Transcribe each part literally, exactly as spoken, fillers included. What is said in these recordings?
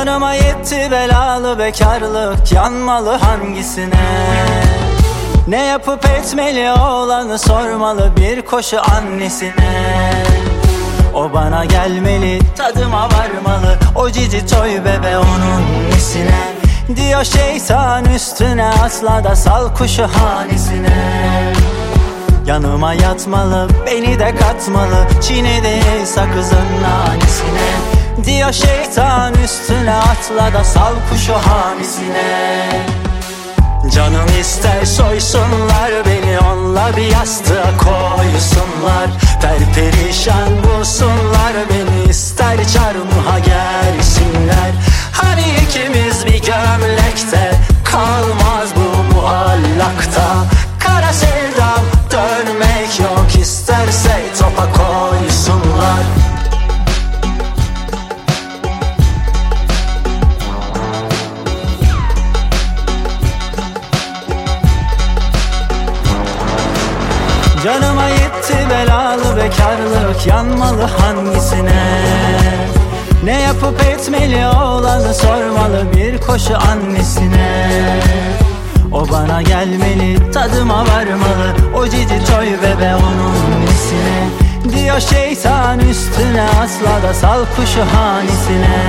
Canıma yetti belalı bekarlık, yanmalı hangisine? Ne yapıp etmeli oğlanı sormalı bir koşu annesine. O bana gelmeli, tadıma varmalı, o cici toy bebe onun nesine? Diyor şeytan üstüne atla da sal kuşu hanesine. Yanıma yatmalı, beni de katmalı, çiğnedi sakızın nanesine. Diyor şeytan üstüne atla da sal kuşu hanesine. Canım ister soysunlar beni, onunla bir yastığa koysunlar. Perperişan bulsunlar beni, ister çarmıha gersinler. Hani ikimiz bir gömlekte, kalmaz bu muallakta. Kara sevdam dönmek yok, isterse topa koysunlar. Canıma yetti belalı bekarlık, yanmalı hangisine? Ne yapıp etmeli oğlanı sormalı bir koşu annesine. O bana gelmeli, tadıma varmalı, o cici toy bebe onun nesine? Diyor şeytan üstüne atla da sal kuşu hanesine.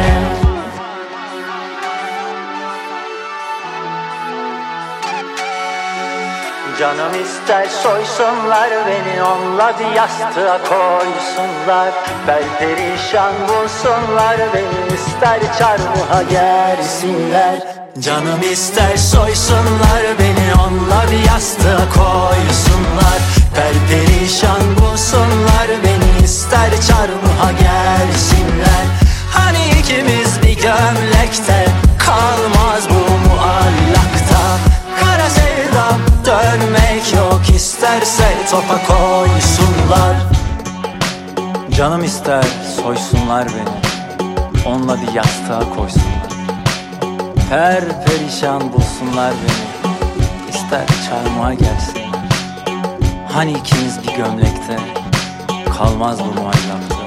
Canım ister soysunlar beni, onunla bir yastığa koysunlar. Perperişan bulsunlar beni, ister çarmıha gersinler. Canım ister soysunlar beni, onunla bir yastığa koysunlar. Perperişan bulsunlar beni, ister çarmıha gersinler. Hani ikimiz bir gömlekte, kalmaz bu muallakta. Kara sevdam dönmek yok, isterse topa koysunlar. Canım ister soysunlar beni, onunla bir yastığa koysunlar. Perperişan bulsunlar beni, ister çarmıha gelsinler. Hani ikimiz bir gömlekte, kalmaz bu muallakta.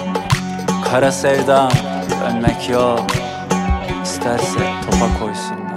Kara sevdam dönmek yok, isterse topa koysunlar.